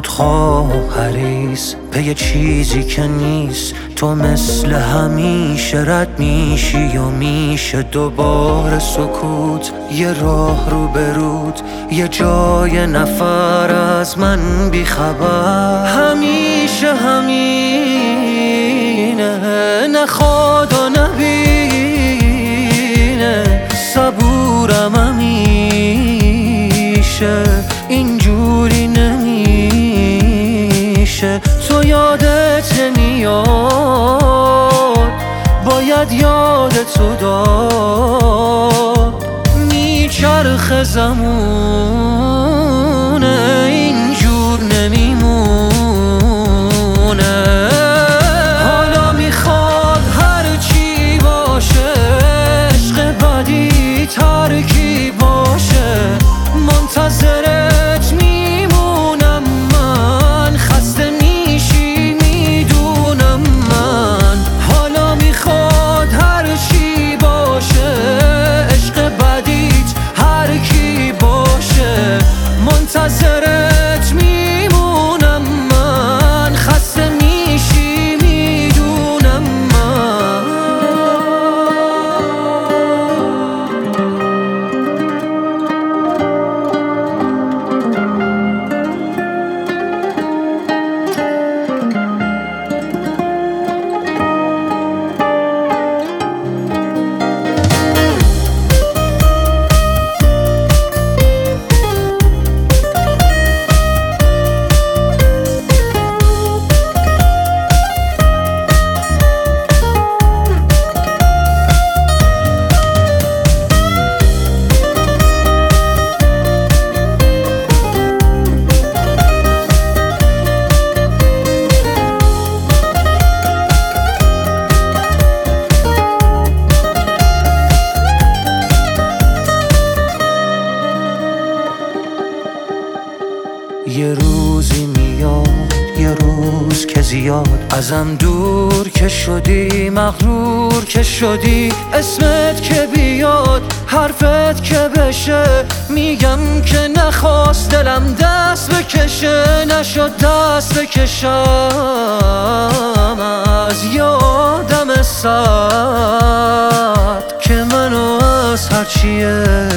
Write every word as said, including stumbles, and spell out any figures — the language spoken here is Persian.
خودخواه حریص پی چیزی که نیست. تو مثل همیشه رد میشی و میشه دوباره سکوت. یه راه رو برود، یه جای نفر از من بیخبر. همیشه همینه، نخواد و نبینه. صبورم همیشه اینجوری نمیشه. تو یادت نمیاد، باید یادتو داد. میچرخه زمونه اینجور نمیمونه. حالا میخواد هرچی باشه، عشق بدی ترکی باشه. منتظرت میمونم من، خسته میشی میدونم من. حالا میخواد هرچی باشه، عشق بدیت هر کی باشه. منتظرت میمونم من، خسته میشی میدونم من. یه روزی میاد، یه روز که زیاد ازم دور که شدی، مغرور که شدی. اسمت که بیاد، حرفت که بشه، میگم که نخواست دلم دست بکشه. نشد دست بکشم از یه آدم سرد که منو از هرچیه